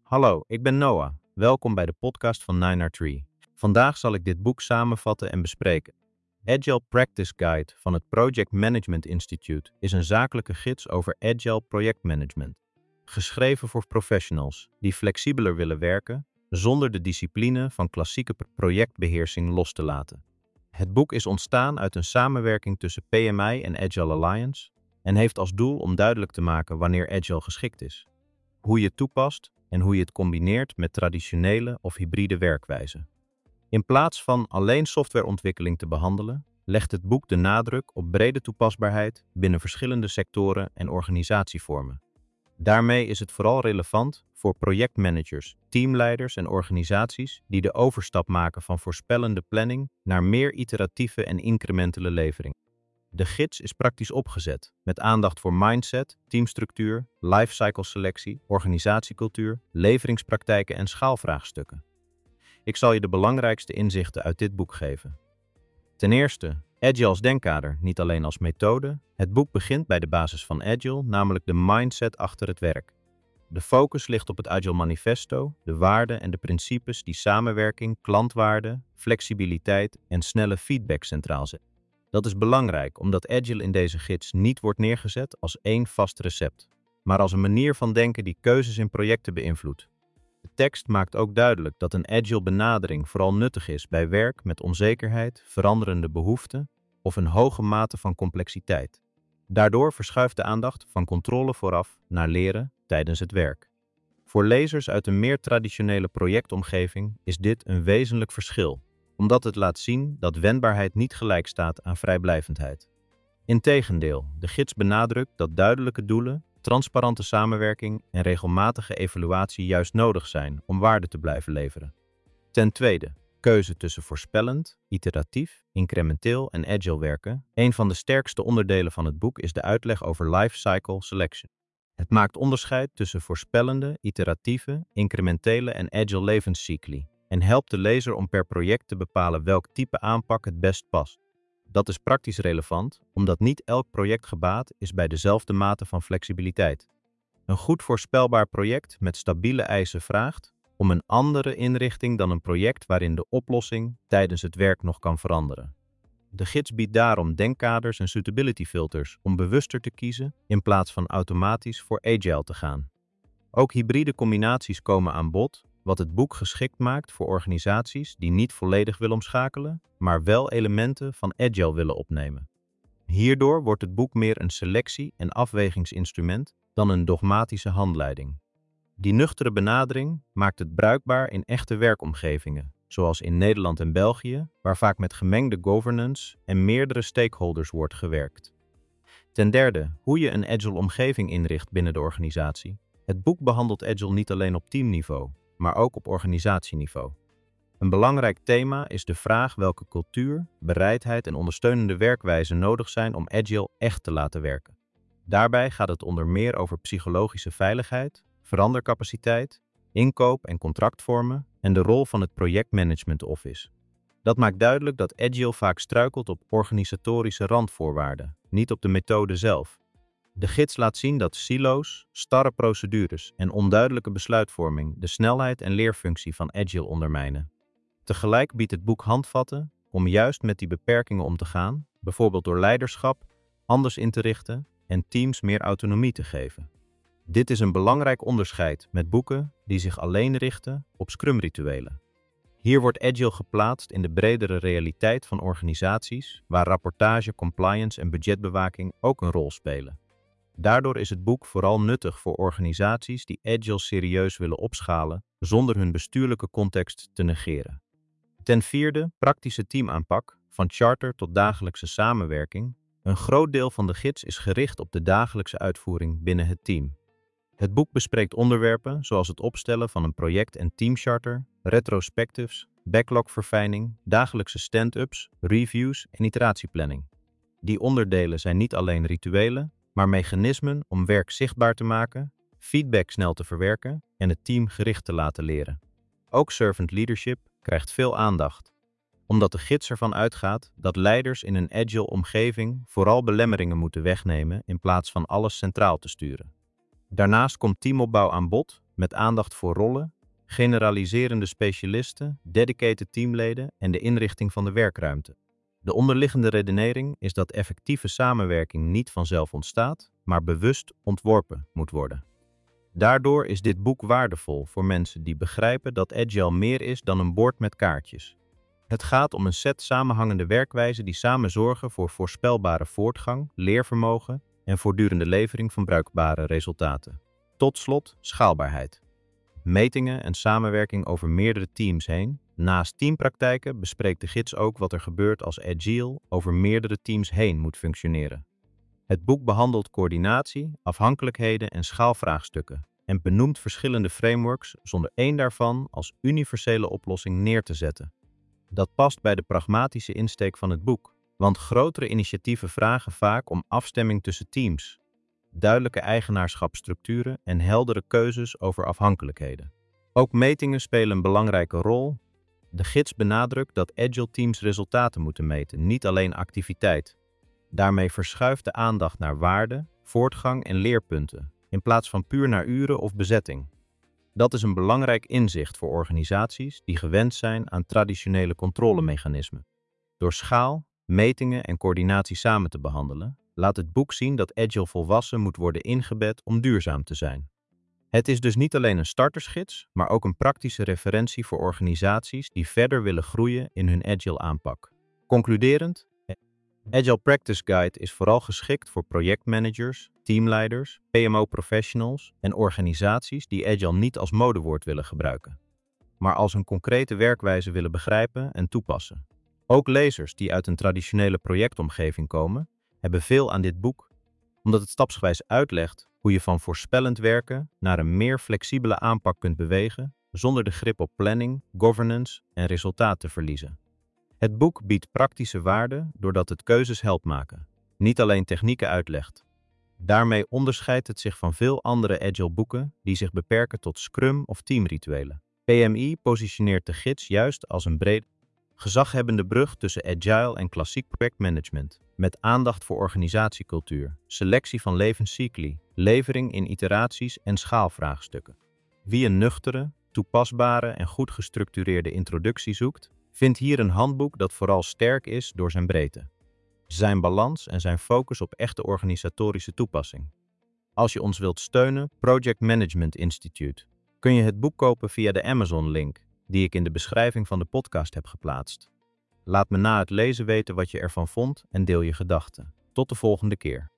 Hallo, ik ben Noah. Welkom bij de podcast van 9R3. Vandaag zal ik dit boek samenvatten en bespreken. Agile Practice Guide van het Project Management Institute is een zakelijke gids over Agile projectmanagement. Geschreven voor professionals die flexibeler willen werken zonder de discipline van klassieke projectbeheersing los te laten. Het boek is ontstaan uit een samenwerking tussen PMI en Agile Alliance en heeft als doel om duidelijk te maken wanneer Agile geschikt is, hoe je het toepast en hoe je het combineert met traditionele of hybride werkwijzen. In plaats van alleen softwareontwikkeling te behandelen, legt het boek de nadruk op brede toepasbaarheid binnen verschillende sectoren en organisatievormen. Daarmee is het vooral relevant voor projectmanagers, teamleiders en organisaties die de overstap maken van voorspellende planning naar meer iteratieve en incrementele levering. De gids is praktisch opgezet, met aandacht voor mindset, teamstructuur, lifecycle selectie, organisatiecultuur, leveringspraktijken en schaalvraagstukken. Ik zal je de belangrijkste inzichten uit dit boek geven. Ten eerste, Agile als denkkader, niet alleen als methode. Het boek begint bij de basis van Agile, namelijk de mindset achter het werk. De focus ligt op het Agile Manifesto, de waarden en de principes die samenwerking, klantwaarde, flexibiliteit en snelle feedback centraal zetten. Dat is belangrijk omdat Agile in deze gids niet wordt neergezet als één vast recept, maar als een manier van denken die keuzes in projecten beïnvloedt. De tekst maakt ook duidelijk dat een Agile benadering vooral nuttig is bij werk met onzekerheid, veranderende behoeften of een hoge mate van complexiteit. Daardoor verschuift de aandacht van controle vooraf naar leren tijdens het werk. Voor lezers uit een meer traditionele projectomgeving is dit een wezenlijk verschil, omdat het laat zien dat wendbaarheid niet gelijk staat aan vrijblijvendheid. Integendeel, de gids benadrukt dat duidelijke doelen, transparante samenwerking en regelmatige evaluatie juist nodig zijn om waarde te blijven leveren. Ten tweede, keuze tussen voorspellend, iteratief, incrementeel en agile werken. Een van de sterkste onderdelen van het boek is de uitleg over lifecycle selection. Het maakt onderscheid tussen voorspellende, iteratieve, incrementele en agile levenscycli en helpt de lezer om per project te bepalen welk type aanpak het best past. Dat is praktisch relevant, omdat niet elk project gebaat is bij dezelfde mate van flexibiliteit. Een goed voorspelbaar project met stabiele eisen vraagt om een andere inrichting dan een project waarin de oplossing tijdens het werk nog kan veranderen. De gids biedt daarom denkkaders en suitability filters om bewuster te kiezen in plaats van automatisch voor agile te gaan. Ook hybride combinaties komen aan bod, wat het boek geschikt maakt voor organisaties die niet volledig willen omschakelen, maar wel elementen van agile willen opnemen. Hierdoor wordt het boek meer een selectie- en afwegingsinstrument dan een dogmatische handleiding. Die nuchtere benadering maakt het bruikbaar in echte werkomgevingen, zoals in Nederland en België, waar vaak met gemengde governance en meerdere stakeholders wordt gewerkt. Ten derde, hoe je een agile omgeving inricht binnen de organisatie. Het boek behandelt agile niet alleen op teamniveau, maar ook op organisatieniveau. Een belangrijk thema is de vraag welke cultuur, bereidheid en ondersteunende werkwijzen nodig zijn om agile echt te laten werken. Daarbij gaat het onder meer over psychologische veiligheid, verandercapaciteit, inkoop- en contractvormen en de rol van het projectmanagement office. Dat maakt duidelijk dat agile vaak struikelt op organisatorische randvoorwaarden, niet op de methode zelf. De gids laat zien dat silo's, starre procedures en onduidelijke besluitvorming de snelheid en leerfunctie van agile ondermijnen. Tegelijk biedt het boek handvatten om juist met die beperkingen om te gaan, bijvoorbeeld door leiderschap anders in te richten en teams meer autonomie te geven. Dit is een belangrijk onderscheid met boeken die zich alleen richten op Scrum-rituelen. Hier wordt agile geplaatst in de bredere realiteit van organisaties waar rapportage, compliance en budgetbewaking ook een rol spelen. Daardoor is het boek vooral nuttig voor organisaties die agile serieus willen opschalen zonder hun bestuurlijke context te negeren. Ten vierde, praktische teamaanpak, van charter tot dagelijkse samenwerking. Een groot deel van de gids is gericht op de dagelijkse uitvoering binnen het team. Het boek bespreekt onderwerpen zoals het opstellen van een project- en teamcharter, retrospectives, backlogverfijning, dagelijkse stand-ups, reviews en iteratieplanning. Die onderdelen zijn niet alleen rituelen, maar mechanismen om werk zichtbaar te maken, feedback snel te verwerken en het team gericht te laten leren. Ook servant leadership krijgt veel aandacht, omdat de gids ervan uitgaat dat leiders in een agile omgeving vooral belemmeringen moeten wegnemen in plaats van alles centraal te sturen. Daarnaast komt teamopbouw aan bod, met aandacht voor rollen, generaliserende specialisten, dedicated teamleden en de inrichting van de werkruimte. De onderliggende redenering is dat effectieve samenwerking niet vanzelf ontstaat, maar bewust ontworpen moet worden. Daardoor is dit boek waardevol voor mensen die begrijpen dat Agile meer is dan een bord met kaartjes. Het gaat om een set samenhangende werkwijzen die samen zorgen voor voorspelbare voortgang, leervermogen en voortdurende levering van bruikbare resultaten. Tot slot, schaalbaarheid. Metingen en samenwerking over meerdere teams heen. Naast teampraktijken bespreekt de gids ook wat er gebeurt als Agile over meerdere teams heen moet functioneren. Het boek behandelt coördinatie, afhankelijkheden en schaalvraagstukken en benoemt verschillende frameworks zonder één daarvan als universele oplossing neer te zetten. Dat past bij de pragmatische insteek van het boek, want grotere initiatieven vragen vaak om afstemming tussen teams, duidelijke eigenaarschapsstructuren en heldere keuzes over afhankelijkheden. Ook metingen spelen een belangrijke rol. De gids benadrukt dat Agile teams resultaten moeten meten, niet alleen activiteit. Daarmee verschuift de aandacht naar waarde, voortgang en leerpunten, in plaats van puur naar uren of bezetting. Dat is een belangrijk inzicht voor organisaties die gewend zijn aan traditionele controlemechanismen. Door schaal, metingen en coördinatie samen te behandelen, laat het boek zien dat Agile volwassen moet worden ingebed om duurzaam te zijn. Het is dus niet alleen een startersgids, maar ook een praktische referentie voor organisaties die verder willen groeien in hun Agile aanpak. Concluderend, Agile Practice Guide is vooral geschikt voor projectmanagers, teamleiders, PMO-professionals en organisaties die Agile niet als modewoord willen gebruiken, maar als een concrete werkwijze willen begrijpen en toepassen. Ook lezers die uit een traditionele projectomgeving komen, hebben veel aan dit boek, omdat het stapsgewijs uitlegt hoe je van voorspellend werken naar een meer flexibele aanpak kunt bewegen, zonder de grip op planning, governance en resultaat te verliezen. Het boek biedt praktische waarde doordat het keuzes helpt maken, niet alleen technieken uitlegt. Daarmee onderscheidt het zich van veel andere Agile boeken die zich beperken tot Scrum of teamrituelen. PMI positioneert de gids juist als een breed, gezaghebbende brug tussen Agile en klassiek projectmanagement, met aandacht voor organisatiecultuur, selectie van levenscycli, levering in iteraties en schaalvraagstukken. Wie een nuchtere, toepasbare en goed gestructureerde introductie zoekt, vindt hier een handboek dat vooral sterk is door zijn breedte, zijn balans en zijn focus op echte organisatorische toepassing. Als je ons wilt steunen, Project Management Institute, kun je het boek kopen via de Amazon-link, die ik in de beschrijving van de podcast heb geplaatst. Laat me na het lezen weten wat je ervan vond en deel je gedachten. Tot de volgende keer.